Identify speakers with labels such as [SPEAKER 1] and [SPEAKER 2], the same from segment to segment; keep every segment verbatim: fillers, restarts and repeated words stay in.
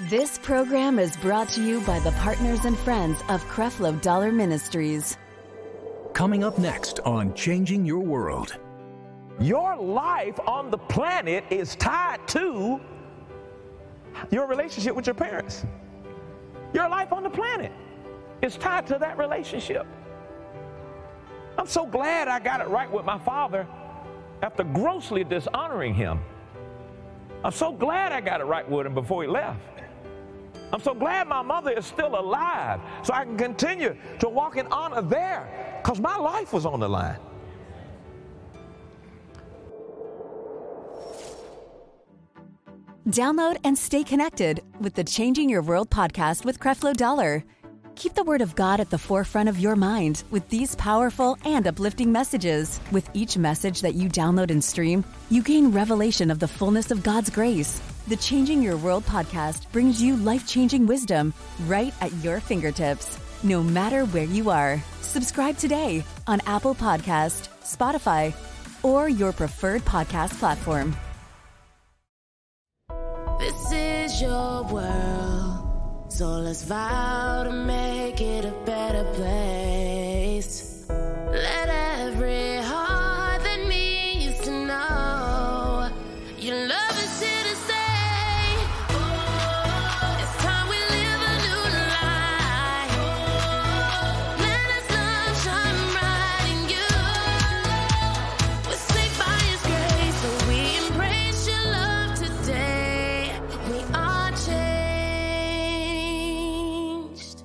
[SPEAKER 1] This program is brought to you by the partners and friends of Creflo Dollar Ministries.
[SPEAKER 2] Coming up next on Changing Your World.
[SPEAKER 3] Your life on the planet is tied to your relationship with your parents. Your life on the planet is tied to that relationship. I'm so glad I got it right with my father after grossly dishonoring him. I'm so glad I got it right with him before he left. I'm so glad my mother is still alive so I can continue to walk in honor there because my life was on the line.
[SPEAKER 1] Download and stay connected with the Changing Your World podcast with Creflo Dollar. Keep the Word of God at the forefront of your mind with these powerful and uplifting messages. With each message that you download and stream, you gain revelation of the fullness of God's grace. The Changing Your World podcast brings you life-changing wisdom right at your fingertips, no matter where you are. Subscribe today on Apple Podcast, Spotify, or your preferred podcast platform.
[SPEAKER 4] This is your world, so let's vow to make it a better place. Let every heart that needs to know your love is here to stay. Oh, it's time we live a new life. Oh, let us love shine bright in you. We're saved by His grace, so we embrace your love today. We are changed.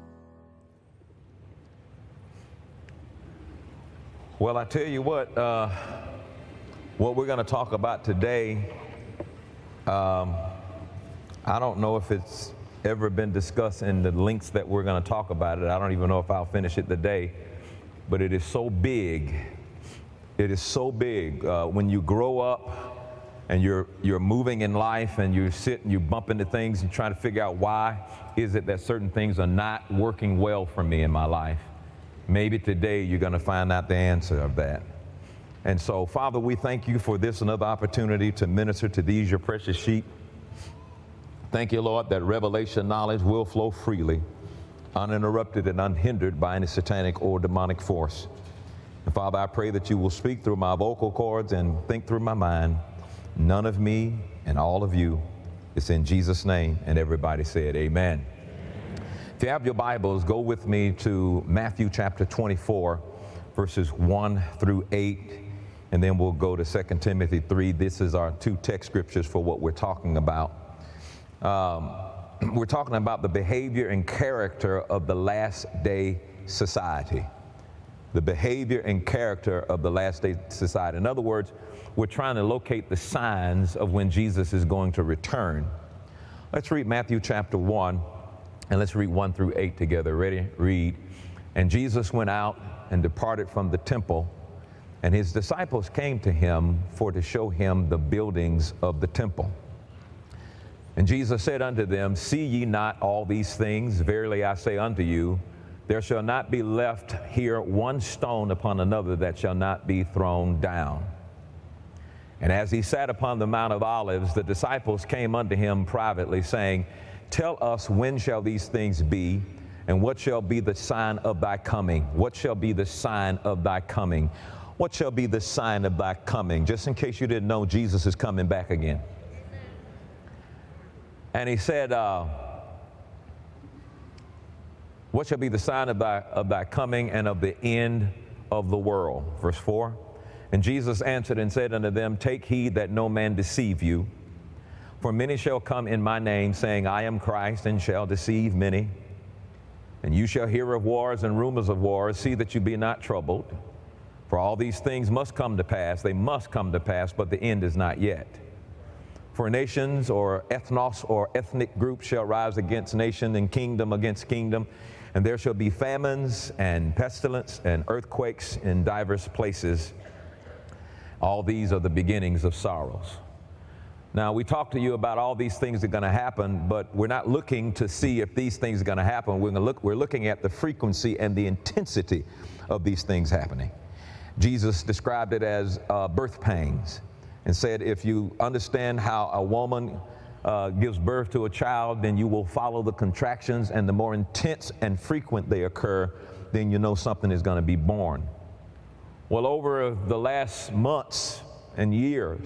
[SPEAKER 3] Well, I tell you what, uh, what we're going to talk about today, um, I don't know if it's ever been discussed in the links that we're going to talk about it. I don't even know if I'll finish it today, but it is so big. It is so big. Uh, when you grow up and you're you're moving in life and you sit and you bump into things and try to figure out why is it that certain things are not working well for me in my life. Maybe today you're going to find out the answer of that. And so, Father, we thank you for this another opportunity to minister to these, your precious sheep. Thank you, Lord, that revelation knowledge will flow freely, uninterrupted and unhindered by any satanic or demonic force. And Father, I pray that you will speak through my vocal cords and think through my mind. None of me and all of you. It's in Jesus' name. And everybody said, amen. If you have your Bibles, go with me to Matthew chapter twenty-four, verses one through eight, and then we'll go to Second Timothy three. This is our two text scriptures for what we're talking about. Um, we're talking about the behavior and character of the last day society. The behavior and character of the last day society. In other words, we're trying to locate the signs of when Jesus is going to return. Let's read Matthew chapter one. And let's read one through eight together. Ready? Read. And Jesus went out and departed from the temple, and his disciples came to him for to show him the buildings of the temple. And Jesus said unto them, See ye not all these things? Verily I say unto you, there shall not be left here one stone upon another that shall not be thrown down. And as he sat upon the Mount of Olives, the disciples came unto him privately, saying, Tell us, when shall these things be, and what shall be the sign of thy coming? What shall be the sign of thy coming? What shall be the sign of thy coming? Just in case you didn't know, Jesus is coming back again. And he said, uh, what shall be the sign of thy, of thy coming and of the end of the world? Verse four. And Jesus answered and said unto them, Take heed that no man deceive you. For many shall come in my name, saying, I am Christ, and shall deceive many. And you shall hear of wars and rumors of wars. See that you be not troubled. For all these things must come to pass. They must come to pass, but the end is not yet. For nations or ethnos or ethnic groups shall rise against nation, and kingdom against kingdom. And there shall be famines and pestilence and earthquakes in divers places. All these are the beginnings of sorrows. Now, we talked to you about all these things that are going to happen, but we're not looking to see if these things are going to happen. We're, going to look, we're looking at the frequency and the intensity of these things happening. Jesus described it as uh, birth pains and said, if you understand how a woman uh, gives birth to a child, then you will follow the contractions, and the more intense and frequent they occur, then you know something is going to be born. Well, over the last months and years,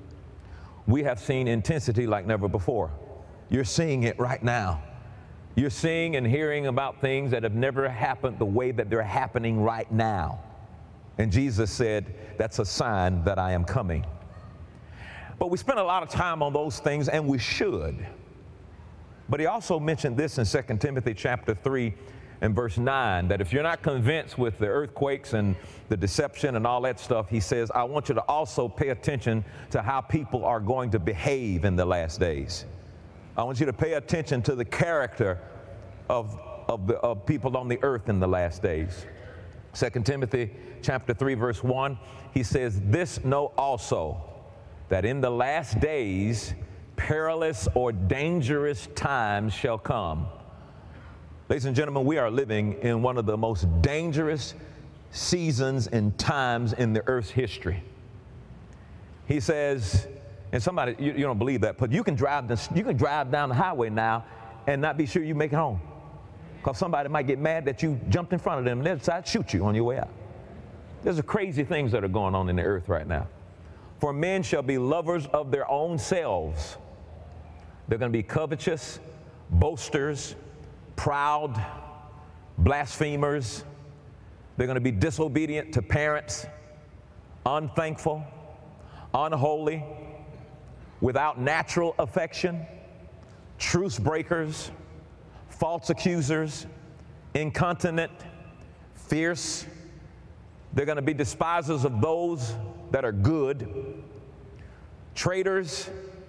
[SPEAKER 3] we have seen intensity like never before. You're seeing it right now. You're seeing and hearing about things that have never happened the way that they're happening right now. And Jesus said, that's a sign that I am coming. But we spend a lot of time on those things, and we should. But he also mentioned this in Second Timothy chapter three and verse nine, that if you're not convinced with the earthquakes and the deception and all that stuff, he says, I want you to also pay attention to how people are going to behave in the last days. I want you to pay attention to the character of, of, the, of people on the earth in the last days. Second Timothy chapter three, verse one, he says, this know also, that in the last days perilous or dangerous times shall come. Ladies and gentlemen, we are living in one of the most dangerous seasons and times in the earth's history. He says, and somebody, you, you don't believe that, but you can drive this, you can drive down the highway now and not be sure you make it home, because somebody might get mad that you jumped in front of them and they'll decide to shoot you on your way out. There's the crazy things that are going on in the earth right now. For men shall be lovers of their own selves. They're going to be covetous, boasters, proud, blasphemers. They're going to be disobedient to parents, unthankful, unholy, without natural affection, truce breakers, false accusers, incontinent, fierce. They're going to be despisers of those that are good, traitors,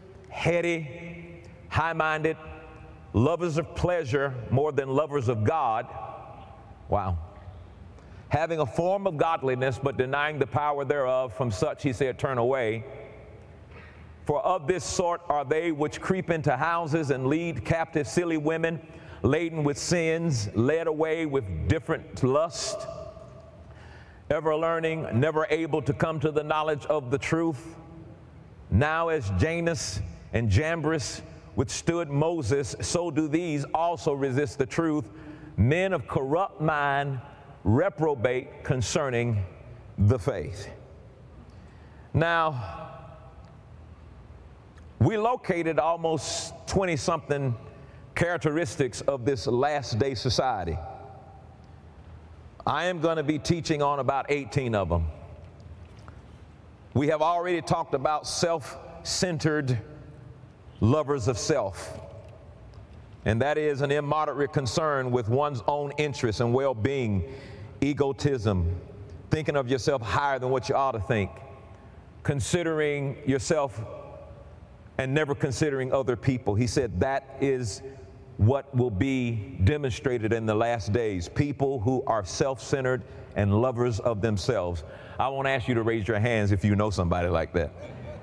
[SPEAKER 3] heady, high-minded, lovers of pleasure more than lovers of God. Wow. Having a form of godliness but denying the power thereof, from such he said, turn away. For of this sort are they which creep into houses and lead captive silly women, laden with sins, led away with different lust, ever learning, never able to come to the knowledge of the truth. Now as Janus and Jambres withstood Moses, so do these also resist the truth. Men of corrupt mind reprobate concerning the faith. Now, we located almost twenty-something characteristics of this last day society. I am going to be teaching on about eighteen of them. We have already talked about self-centered lovers of self, and that is an immoderate concern with one's own interests and well-being, egotism, thinking of yourself higher than what you ought to think, considering yourself and never considering other people. He said that is what will be demonstrated in the last days, people who are self-centered and lovers of themselves. I won't ask you to raise your hands if you know somebody like that.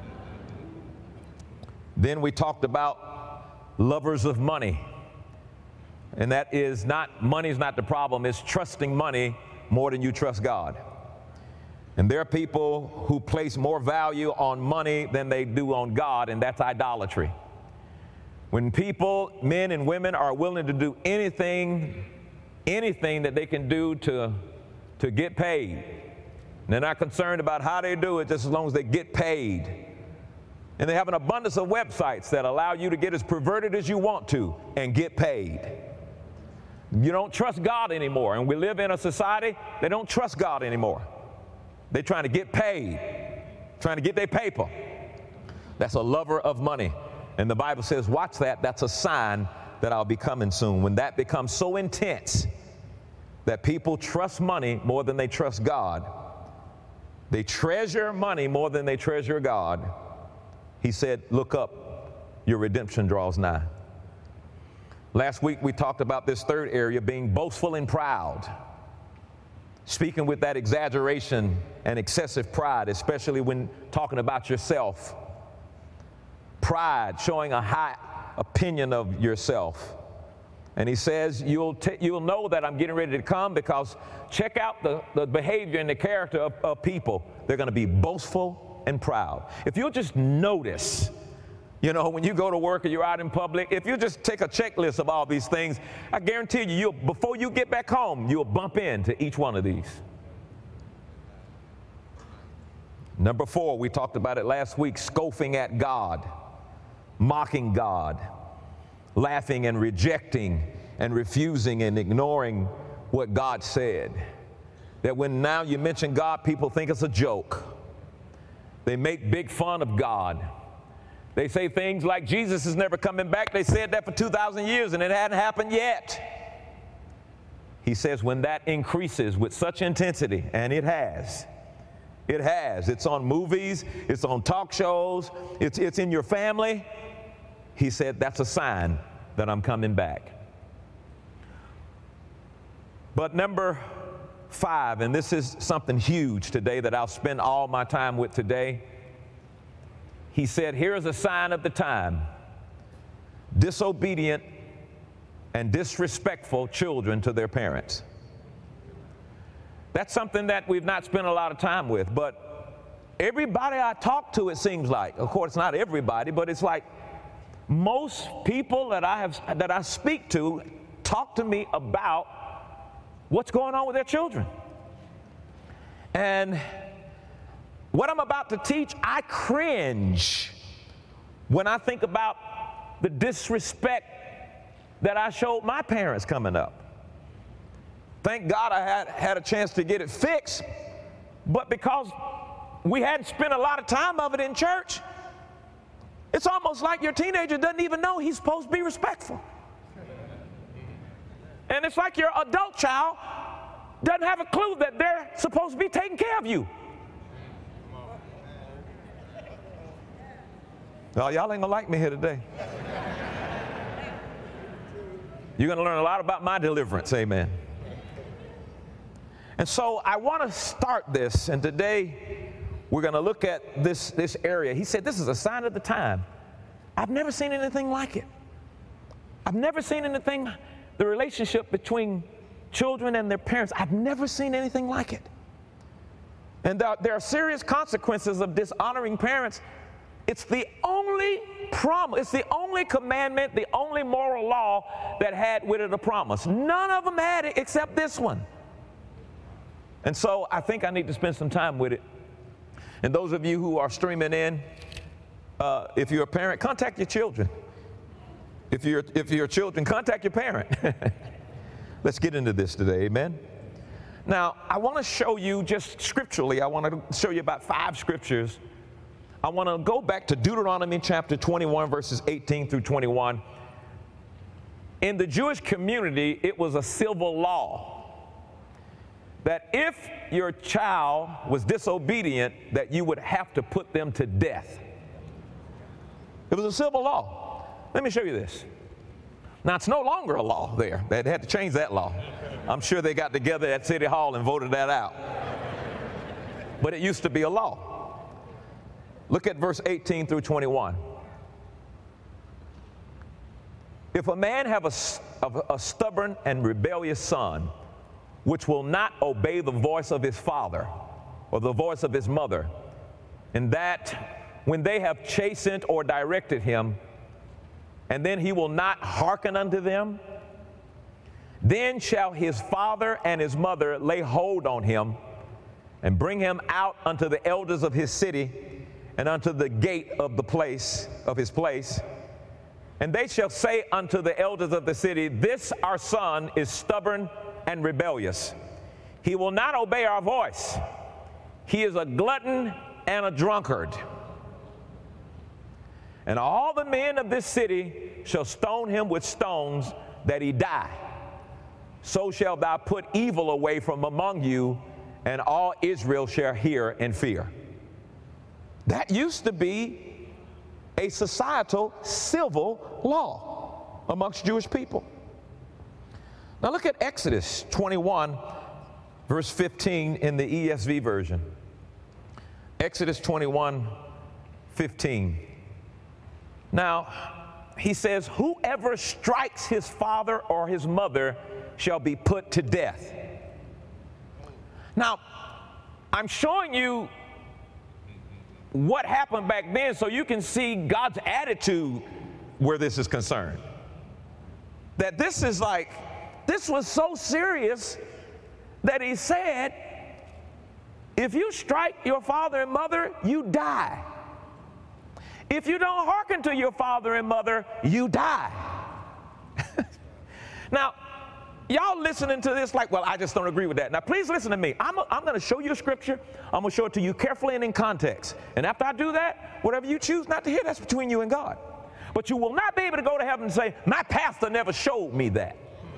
[SPEAKER 3] Then we talked about lovers of money, and that is not, money is not the problem, it's trusting money more than you trust God. And there are people who place more value on money than they do on God, and that's idolatry. When people, men and women, are willing to do anything, anything that they can do to, to get paid, they're not concerned about how they do it, just as long as they get paid. And they have an abundance of websites that allow you to get as perverted as you want to and get paid. You don't trust God anymore, and we live in a society that don't trust God anymore. They're trying to get paid, trying to get their paper. That's a lover of money. And the Bible says, watch that, that's a sign that I'll be coming soon. When that becomes so intense that people trust money more than they trust God, they treasure money more than they treasure God, he said, look up, your redemption draws nigh. Last week we talked about this third area, being boastful and proud. Speaking with that exaggeration and excessive pride, especially when talking about yourself. Pride, showing a high opinion of yourself. And he says, you'll, t- you'll know that I'm getting ready to come, because check out the, the behavior and the character of, of people. They're going to be boastful and proud. If you'll just notice You know, when you go to work or you're out in public, if you just take a checklist of all these things, I guarantee you, you'll, before you get back home, you'll bump into each one of these. Number four, we talked about it last week, scoffing at God, mocking God, laughing and rejecting and refusing and ignoring what God said. That when now you mention God, people think it's a joke. They make big fun of God. They say things like Jesus is never coming back. They said that for two thousand years and it hadn't happened yet. He says when that increases with such intensity, and it has, it has. It's on movies, it's on talk shows, it's, it's in your family. He said that's a sign that I'm coming back. But number five, and this is something huge today that I'll spend all my time with today. He said, here's a sign of the time. Disobedient and disrespectful children to their parents. That's something that we've not spent a lot of time with, but everybody I talk to, it seems like, of course not everybody, but it's like most people that I have that I speak to talk to me about what's going on with their children. And what I'm about to teach, I cringe when I think about the disrespect that I showed my parents coming up. Thank God I had, had a chance to get it fixed, but because we hadn't spent a lot of time of it in church, it's almost like your teenager doesn't even know he's supposed to be respectful. And it's like your adult child doesn't have a clue that they're supposed to be taking care of you. Oh, y'all ain't gonna like me here today. You're gonna learn a lot about my deliverance, amen. And so I want to start this, and today we're gonna look at this, this area. He said this is a sign of the time. I've never seen anything like it. I've never seen anything, the relationship between children and their parents, I've never seen anything like it. And there, there are serious consequences of dishonoring parents. It's the only promise, it's the only commandment, the only moral law that had with it a promise. None of them had it except this one. And so I think I need to spend some time with it. And those of you who are streaming in, uh, if you're a parent, contact your children. If you're, if you're children, contact your parent. Let's get into this today, amen? Now, I want to show you just scripturally, I want to show you about five scriptures. I want to go back to Deuteronomy chapter twenty-one, verses eighteen through twenty-one. In the Jewish community, it was a civil law that if your child was disobedient, that you would have to put them to death. It was a civil law. Let me show you this. Now, it's no longer a law there. They had to change that law. I'm sure they got together at City Hall and voted that out. But it used to be a law. Look at verse eighteen through twenty-one. If a man have a, a, a stubborn and rebellious son, which will not obey the voice of his father or the voice of his mother, and that when they have chastened or directed him, and then he will not hearken unto them, then shall his father and his mother lay hold on him and bring him out unto the elders of his city and unto the gate of the place of his place. And they shall say unto the elders of the city, this our son is stubborn and rebellious. He will not obey our voice. He is a glutton and a drunkard. And all the men of this city shall stone him with stones that he die. So shalt thou put evil away from among you, and all Israel shall hear and fear. That used to be a societal civil law amongst Jewish people. Now look at Exodus twenty-one, verse fifteen in the E S V version. Exodus twenty-one, fifteen. Now, he says, whoever strikes his father or his mother shall be put to death. Now, I'm showing you what happened back then so you can see God's attitude where this is concerned. That this is like, this was so serious that he said, if you strike your father and mother, you die. If you don't hearken to your father and mother, you die. Now, y'all listening to this like, well, I just don't agree with that. Now, please listen to me. I'm, a, I'm going to show you a scripture. I'm going to show it to you carefully and in context. And after I do that, whatever you choose not to hear, that's between you and God. But you will not be able to go to heaven and say, my pastor never showed me that.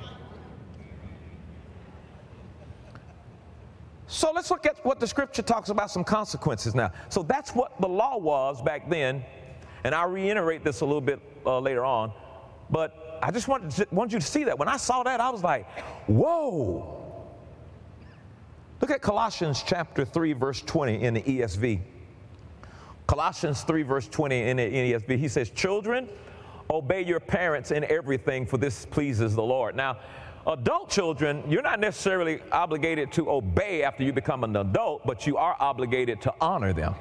[SPEAKER 3] So let's look at what the scripture talks about, some consequences now. So that's what the law was back then. And I'll reiterate this a little bit uh, later on. But I just wanted, to, wanted you to see that. When I saw that, I was like, whoa. Look at Colossians chapter three, verse twenty in the E S V. Colossians three, verse twenty in the E S V. He says, children, obey your parents in everything, for this pleases the Lord. Now, adult children, you're not necessarily obligated to obey after you become an adult, but you are obligated to honor them.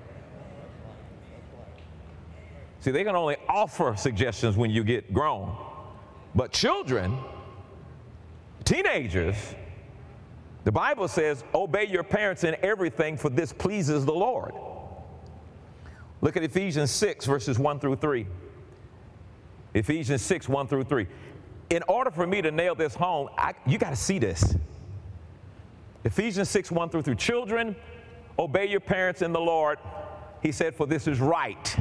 [SPEAKER 3] See, they can only offer suggestions when you get grown. But children, teenagers, the Bible says, obey your parents in everything, for this pleases the Lord. Look at Ephesians six, verses one through three. Ephesians six, one through three. In order for me to nail this home, I, you got to see this. Ephesians six, one through three. Children, obey your parents in the Lord. He said, for this is right.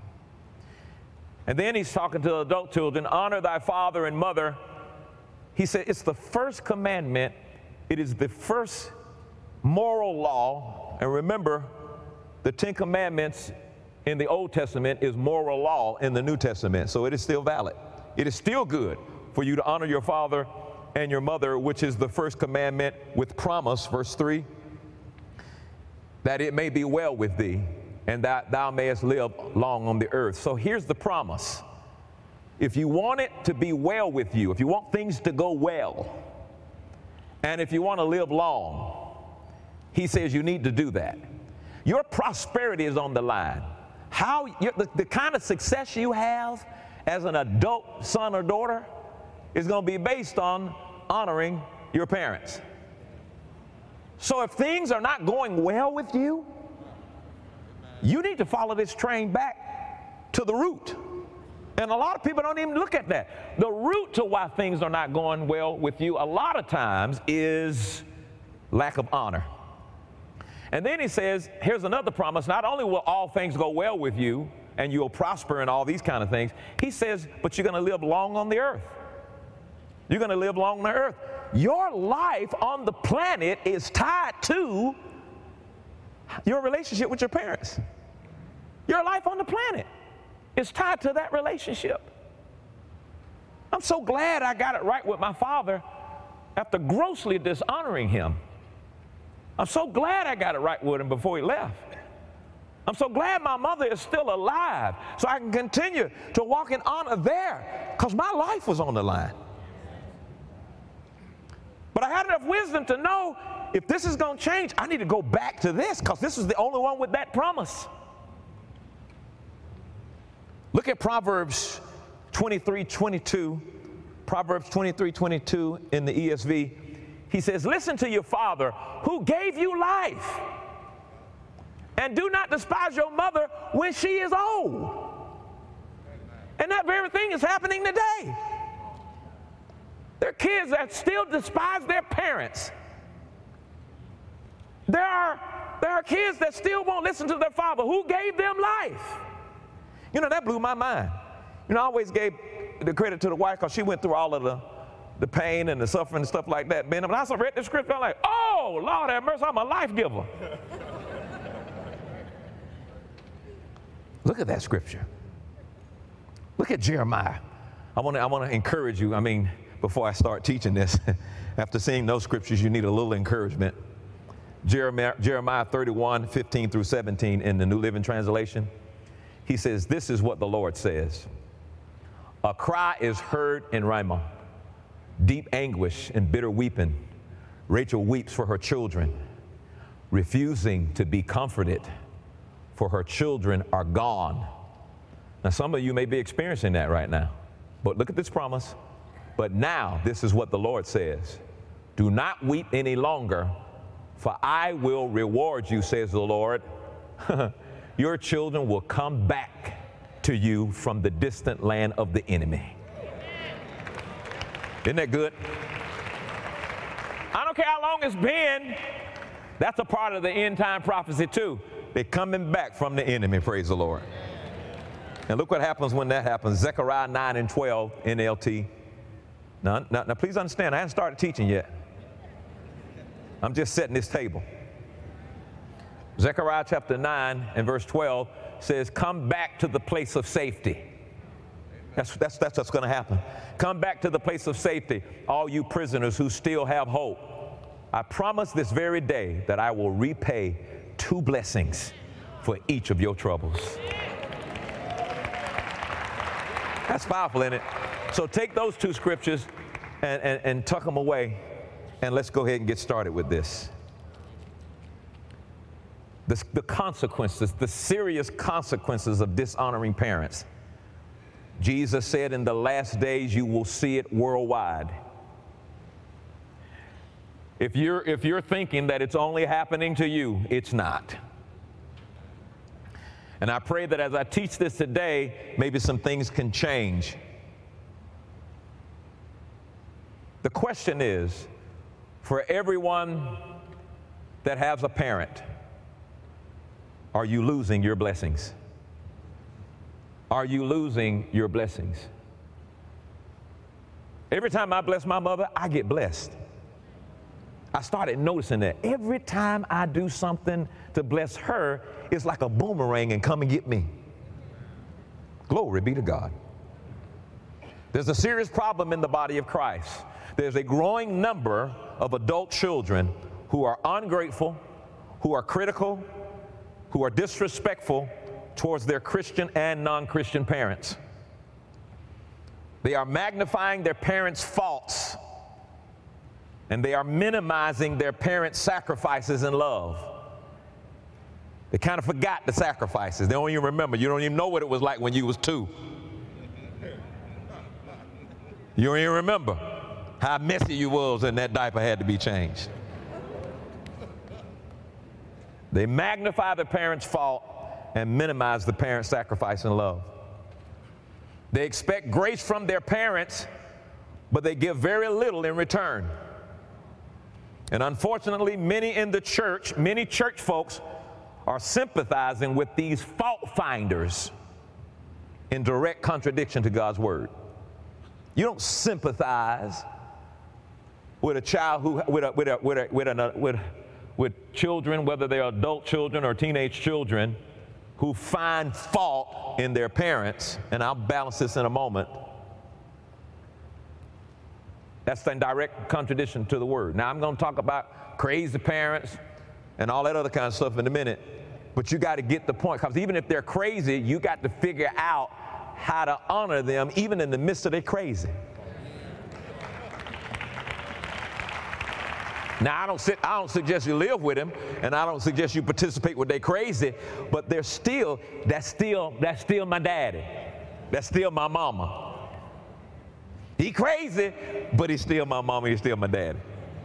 [SPEAKER 3] And then he's talking to adult children, honor thy father and mother. He said, it's the first commandment. It is the first moral law. And remember, the Ten Commandments in the Old Testament is moral law in the New Testament. So it is still valid. It is still good for you to honor your father and your mother, which is the first commandment with promise, verse three, that it may be well with thee, and that thou mayest live long on the earth. So here's the promise. If you want it to be well with you, if you want things to go well, and if you want to live long, he says you need to do that. Your prosperity is on the line. How you, the, the kind of success you have as an adult son or daughter is going to be based on honoring your parents. So if things are not going well with you, you need to follow this train back to the root. And a lot of people don't even look at that. The root to why things are not going well with you a lot of times is lack of honor. And then he says, here's another promise. Not only will all things go well with you and you'll prosper and all these kind of things, he says, but you're going to live long on the earth. You're going to live long on the earth. Your life on the planet is tied to your relationship with your parents. Your life on the planet is tied to that relationship. I'm so glad I got it right with my father after grossly dishonoring him. I'm so glad I got it right with him before he left. I'm so glad my mother is still alive so I can continue to walk in honor there because my life was on the line. But I had enough wisdom to know if this is going to change, I need to go back to this because this is the only one with that promise. Look at Proverbs twenty-three twenty-two. Proverbs twenty-three twenty-two in the E S V. He says, listen to your father who gave you life, and do not despise your mother when she is old. And that very thing is happening today. There are kids that still despise their parents. There are, there are kids that still won't listen to their father who gave them life. You know, that blew my mind. You know, I always gave the credit to the wife because she went through all of the, the pain and the suffering and stuff like that. Man, when I read the scripture, I'm like, oh, Lord have mercy, I'm a life giver. Look at that scripture. Look at Jeremiah. I want to I want to encourage you. I mean, before I start teaching this, after seeing those scriptures, you need a little encouragement. Jeremiah, Jeremiah thirty-one, fifteen through seventeen in the New Living Translation. He says, this is what the Lord says. A cry is heard in Ramah, deep anguish and bitter weeping. Rachel weeps for her children, refusing to be comforted, for her children are gone. Now, some of you may be experiencing that right now, but look at this promise. But now, this is what the Lord says. Do not weep any longer, for I will reward you, says the Lord. Your children will come back to you from the distant land of the enemy. Isn't that good? I don't care how long it's been. That's a part of the end time prophecy too. They're coming back from the enemy, praise the Lord. And look what happens when that happens. Zechariah nine and twelve, N L T. Now, now, now please understand, I haven't started teaching yet. I'm just setting this table. Zechariah chapter nine and verse twelve says, come back to the place of safety. That's, that's, that's what's going to happen. Come back to the place of safety, all you prisoners who still have hope. I promise this very day that I will repay two blessings for each of your troubles. That's powerful, isn't it? So take those two scriptures and, and, and tuck them away, and let's go ahead and get started with this. The, the consequences, the serious consequences of dishonoring parents. Jesus said in the last days you will see it worldwide. If you're, if you're thinking that it's only happening to you, it's not. And I pray that as I teach this today, maybe some things can change. The question is, for everyone that has a parent, are you losing your blessings? Are you losing your blessings? Every time I bless my mother, I get blessed. I started noticing that every time I do something to bless her, it's like a boomerang and come and get me. Glory be to God. There's a serious problem in the body of Christ. There's a growing number of adult children who are ungrateful, who are critical, who are disrespectful towards their Christian and non-Christian parents. They are magnifying their parents' faults, and they are minimizing their parents' sacrifices and love. They kind of forgot the sacrifices. They don't even remember. You don't even know what it was like when you was two. You don't even remember how messy you was and that diaper had to be changed. They magnify the parents' fault and minimize the parents' sacrifice and love. They expect grace from their parents, but they give very little in return. And unfortunately, many in the church, many church folks are sympathizing with these fault finders in direct contradiction to God's word. You don't sympathize with a child who, with a, with a, with a, with a, with, with children, whether they're adult children or teenage children, who find fault in their parents, and I'll balance this in a moment. That's in direct contradiction to the word. Now, I'm going to talk about crazy parents and all that other kind of stuff in a minute, but you got to get the point, because even if they're crazy, you got to figure out how to honor them even in the midst of their crazy. Now, I don't, sit, I don't suggest you live with them, and I don't suggest you participate with their crazy, but they're still, that's still, that's still my daddy. That's still my mama. He crazy, but he's still my mama, he's still my daddy.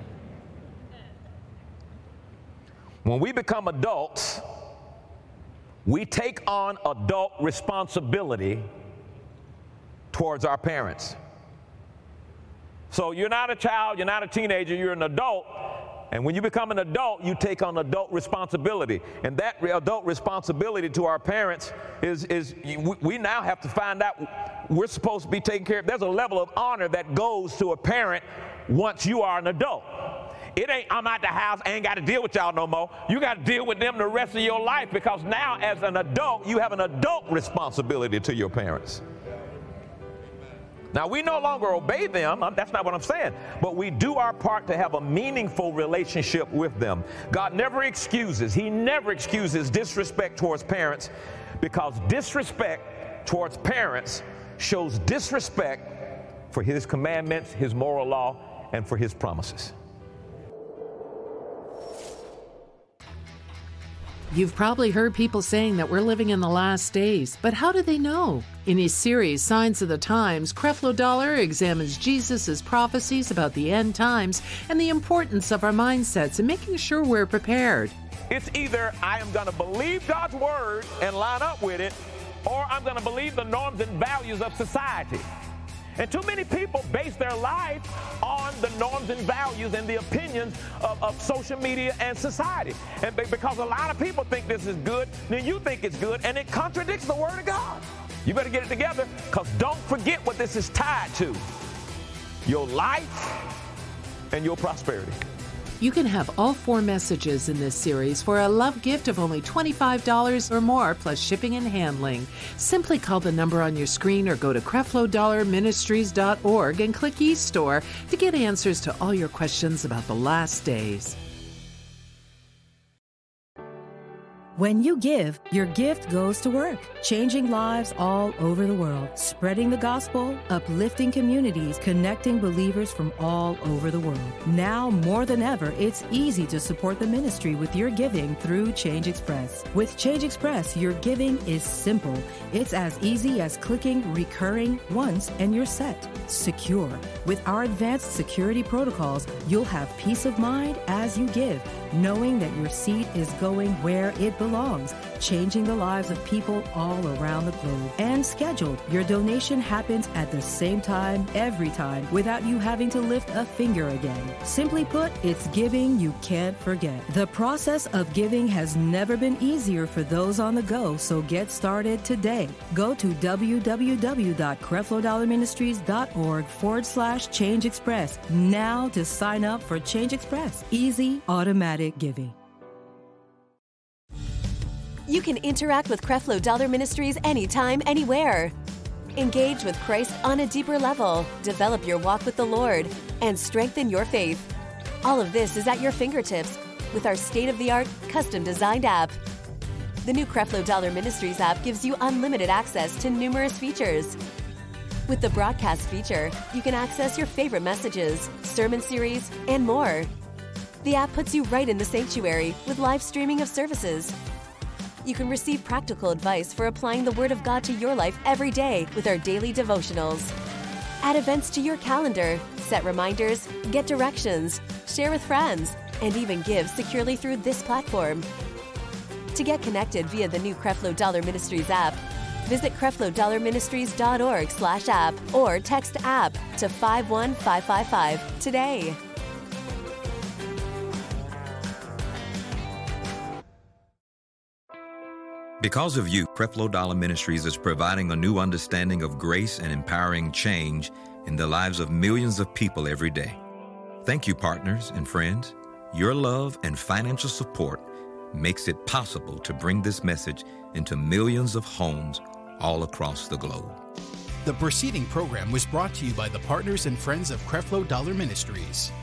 [SPEAKER 3] When we become adults, we take on adult responsibility towards our parents. So you're not a child, you're not a teenager, you're an adult. And when you become an adult, you take on adult responsibility. And that adult responsibility to our parents is, is we now have to find out we're supposed to be taking care of. There's a level of honor that goes to a parent once you are an adult. It ain't, I'm out the house, I ain't got to deal with y'all no more. You got to deal with them the rest of your life, because now as an adult, you have an adult responsibility to your parents. Now, we no longer obey them. That's not what I'm saying. But we do our part to have a meaningful relationship with them. God never excuses. He never excuses disrespect towards parents, because disrespect towards parents shows disrespect for his commandments, his moral law, and for his promises.
[SPEAKER 5] You've probably heard people saying that we're living in the last days, but how do they know? In his series, Signs of the Times, Creflo Dollar examines Jesus' prophecies about the end times and the importance of our mindsets and making sure we're prepared.
[SPEAKER 3] It's either I am going to believe God's word and line up with it, or I'm going to believe the norms and values of society. And too many people base their life on the norms and values and the opinions of, of social media and society. And be, because a lot of people think this is good, then you think it's good, and it contradicts the word of God. You better get it together, because don't forget what this is tied to. Your life and your prosperity.
[SPEAKER 5] You can have all four messages in this series for a love gift of only twenty-five dollars or more, plus shipping and handling. Simply call the number on your screen or go to creflo dollar ministries dot org and click eStore to get answers to all your questions about the last days.
[SPEAKER 6] When you give, your gift goes to work, changing lives all over the world, spreading the gospel, uplifting communities, connecting believers from all over the world. Now more than ever, it's easy to support the ministry with your giving through Change Express. With Change Express, your giving is simple. It's as easy as clicking recurring once and you're set. Secure. With our advanced security protocols, you'll have peace of mind as you give, knowing that your seed is going where it belongs, changing the lives of people all around the globe. And scheduled, your donation happens at the same time every time without you having to lift a finger again. Simply put, it's giving you can't forget. The process of giving has never been easier for those on the go, so get started today. Go to w w w dot creflo dollar ministries dot org forward slash Change Express now to sign up for Change Express. Easy, automatic giving.
[SPEAKER 1] You can interact with Creflo Dollar Ministries anytime, anywhere. Engage with Christ on a deeper level, develop your walk with the Lord, and strengthen your faith. All of this is at your fingertips with our state-of-the-art, custom-designed app. The new Creflo Dollar Ministries app gives you unlimited access to numerous features. With the broadcast feature, you can access your favorite messages, sermon series, and more. The app puts you right in the sanctuary with live streaming of services. You can receive practical advice for applying the Word of God to your life every day with our daily devotionals. Add events to your calendar, set reminders, get directions, share with friends, and even give securely through this platform. To get connected via the new Creflo Dollar Ministries app, visit creflo dollar ministries dot org slash app or text app to five one five five five today.
[SPEAKER 7] Because of you, Creflo Dollar Ministries is providing a new understanding of grace and empowering change in the lives of millions of people every day. Thank you, partners and friends. Your love and financial support makes it possible to bring this message into millions of homes all across the globe.
[SPEAKER 8] The preceding program was brought to you by the partners and friends of Creflo Dollar Ministries.